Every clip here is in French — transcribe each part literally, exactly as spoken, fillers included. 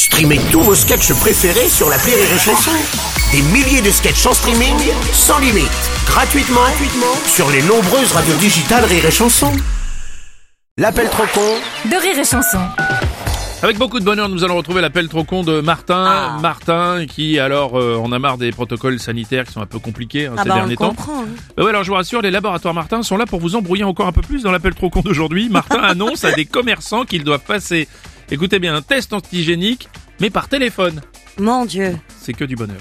Streamez tous vos sketchs préférés sur l'appli Rire et Chanson. Des milliers de sketchs en streaming, sans limite, gratuitement, gratuitement sur les nombreuses radios digitales Rire et Chanson. L'appel trop con de Rire et Chanson. Avec beaucoup de bonheur, nous allons retrouver l'appel trop con de Martin. Ah. Martin qui, alors, euh, en a marre des protocoles sanitaires qui sont un peu compliqués hein, ah ces bah derniers on temps. Comprend, hein. Bah ouais, alors je vous rassure, les laboratoires Martin sont là pour vous embrouiller encore un peu plus dans l'appel trop con d'aujourd'hui. Martin annonce à des commerçants qu'ils doivent passer, écoutez bien, un test antigénique, mais par téléphone. Mon Dieu. C'est que du bonheur.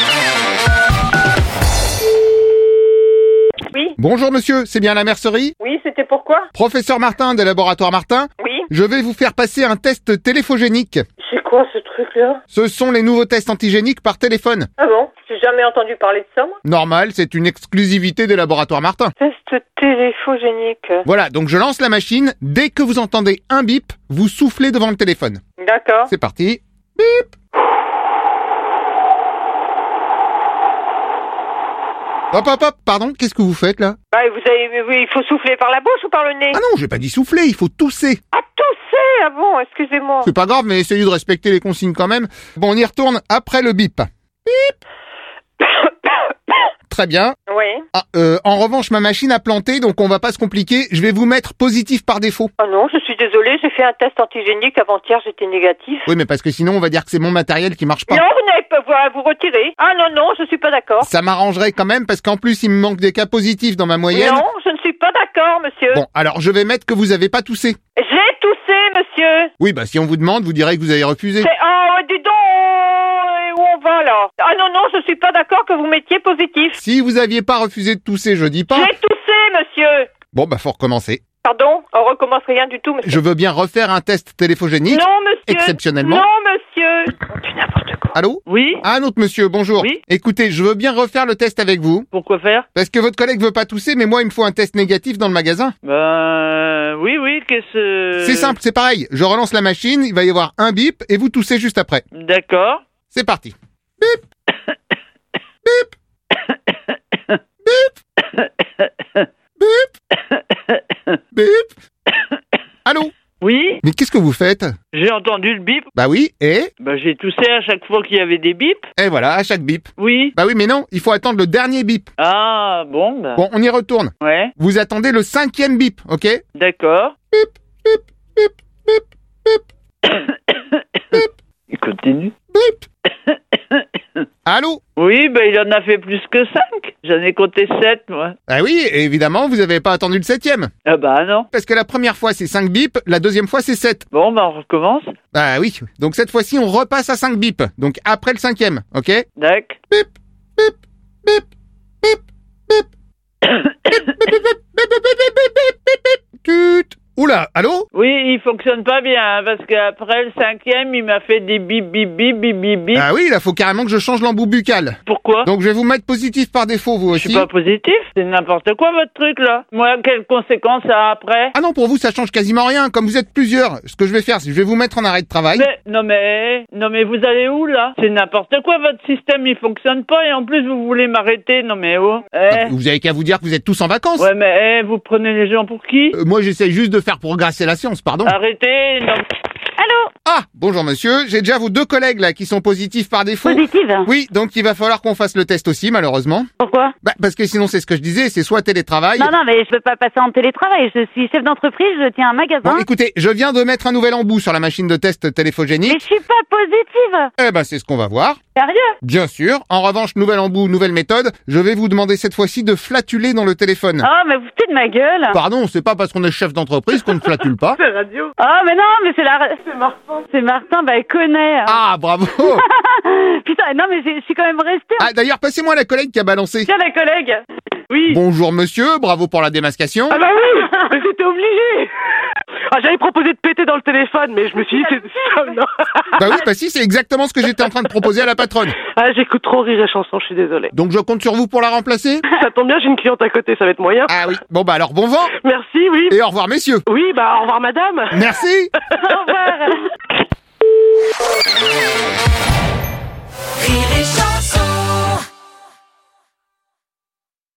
Oui. Bonjour monsieur, c'est bien la mercerie ? Oui, c'était pourquoi ? Professeur Martin des laboratoires Martin ? Oui. Je vais vous faire passer un test téléphogénique. C'est quoi ce truc-là ? Ce sont les nouveaux tests antigéniques par téléphone. Ah bon ? J'ai jamais entendu parler de ça, moi. Normal, c'est une exclusivité des laboratoires Martin. Test téléphogénique. Voilà, donc je lance la machine. Dès que vous entendez un bip, vous soufflez devant le téléphone. D'accord. C'est parti. Bip. Hop, hop, hop, pardon, qu'est-ce que vous faites là ? Bah, vous avez, oui, il faut souffler par la bouche ou par le nez ? Ah non, j'ai pas dit souffler, il faut tousser. Ah, tousser ? Ah bon, excusez-moi. C'est pas grave, mais essayez de respecter les consignes quand même. Bon, on y retourne après le bip. Bip. Très bien. Oui. Ah, euh, en revanche, ma machine a planté, donc on va pas se compliquer. Je vais vous mettre positif par défaut. Ah non, je suis désolée, j'ai fait un test antigénique avant-hier, j'étais négatif. Oui, mais parce que sinon, on va dire que c'est mon matériel qui marche pas. Non, vous n'avez pas à vous retirer. Ah non, non, je suis pas d'accord. Ça m'arrangerait quand même, parce qu'en plus, il me manque des cas positifs dans ma moyenne. Non, je ne suis pas d'accord, monsieur. Bon, alors je vais mettre que vous avez pas toussé. J'ai toussé, monsieur. Oui, bah si on vous demande, vous direz que vous avez refusé. C'est... Oh, dis donc, où on va là ? Ah non, non, je suis pas d'accord que vous mettiez positif. Si vous aviez pas refusé de tousser, je dis pas. J'ai toussé, monsieur. Bon, bah faut recommencer. Pardon ? On recommence rien du tout, monsieur. Je veux bien refaire un test téléphogénique. Non, monsieur. Exceptionnellement. Non, monsieur. Tu n'importe quoi. Allô ? Oui. Ah, un autre monsieur, bonjour. Oui. Écoutez, je veux bien refaire le test avec vous. Pourquoi faire ? Parce que votre collègue veut pas tousser, mais moi, il me faut un test négatif dans le magasin. Ben, oui, oui, qu'est-ce... C'est simple, c'est pareil. Je relance la machine, il va y avoir un bip, et vous toussez juste après. D'accord. C'est parti. Bip. Bip. Bip. Bip. Bip. Allô ? Oui. Mais qu'est-ce que vous faites ? J'ai entendu le bip. Bah oui, et ? Ben, j'ai toussé à chaque fois qu'il y avait des bips. Et voilà, à chaque bip. Oui. Bah oui, mais non, il faut attendre le dernier bip. Ah, bon, ben... Bon, on y retourne. Ouais. Vous attendez le cinquième bip, ok ? D'accord. Bip, bip, bip, bip, bip, bip, Il continue. bip. Allô ? Oui, ben, il en a fait plus que cinq. J'en ai compté sept, moi. Ah oui, et évidemment, vous avez pas attendu le septième. Ah bah non. Parce que la première fois, c'est cinq bips, la deuxième fois, c'est sept. Bon, ben, on recommence. Ah oui, donc cette fois-ci, on repasse à cinq bips. Donc après le cinquième, ok ? D'accord. Bip, bip, bip, bip, bip. Bip, bip, bip, bip, bip, bip, bip, bip, bip, bip. Tut. Oula, allô ? Oui, il fonctionne pas bien, hein, parce qu'après le cinquième, il m'a fait des bip bip bip bip bip bip. Ah oui, là, faut carrément que je change l'embout buccal. Pourquoi ? Donc je vais vous mettre positif par défaut, vous Je aussi. suis pas positif, c'est n'importe quoi votre truc là. Moi, quelles conséquences ça a après ? Ah non, pour vous, ça change quasiment rien. Comme vous êtes plusieurs, ce que je vais faire, c'est que je vais vous mettre en arrêt de travail. Mais, non mais, non mais vous allez où là ? C'est n'importe quoi, votre système il fonctionne pas et en plus vous voulez m'arrêter, non mais oh. Eh. Vous avez qu'à vous dire que vous êtes tous en vacances. Ouais mais eh, vous prenez les gens pour qui ? Euh, moi, j'essaye juste de faire progresser la science, pardon. Arrêtez, non. Allô ? Ah, bonjour monsieur, j'ai déjà vos deux collègues là qui sont positifs par défaut. Positive ? Oui, donc il va falloir qu'on fasse le test aussi, malheureusement. Pourquoi ? Bah, parce que sinon, c'est ce que je disais, c'est soit télétravail... Non, non, mais je peux pas passer en télétravail. Je suis chef d'entreprise, je tiens un magasin. Bon, écoutez, je viens de mettre un nouvel embout sur la machine de test téléphogénique. Mais je suis pas positive. Eh ben, c'est ce qu'on va voir. Sérieux ? Bien sûr. En revanche, nouvel embout, nouvelle méthode. Je vais vous demander cette fois-ci de flatuler dans le téléphone. Oh, mais vous foutez de ma gueule. Pardon, c'est pas parce qu'on est chef d'entreprise qu'on ne flatule pas. C'est radio. Oh, mais non, mais c'est la... C'est Martin. C'est Martin, bah, il connaît. Ah, bravo. Putain, non, mais j'ai- je suis quand même restée. Ah, d'ailleurs, passez-moi la collègue qui a balancé. Tiens, la collègue. Oui. Bonjour monsieur, bravo pour la démascation. Ah bah oui, mais j'étais obligé. Ah, j'avais proposé de péter dans le téléphone, mais je me suis dit, c'est ça, non. Bah oui, bah si, c'est exactement ce que j'étais en train de proposer à la patronne. Ah, j'écoute trop Rire et Chanson, je suis désolée. Donc je compte sur vous pour la remplacer. Ça tombe bien, j'ai une cliente à côté, ça va être moyen. Ah oui, bon bah alors bon vent. Merci, oui. Et au revoir messieurs. Oui, bah au revoir madame. Merci. Au revoir. Rire et Chanson.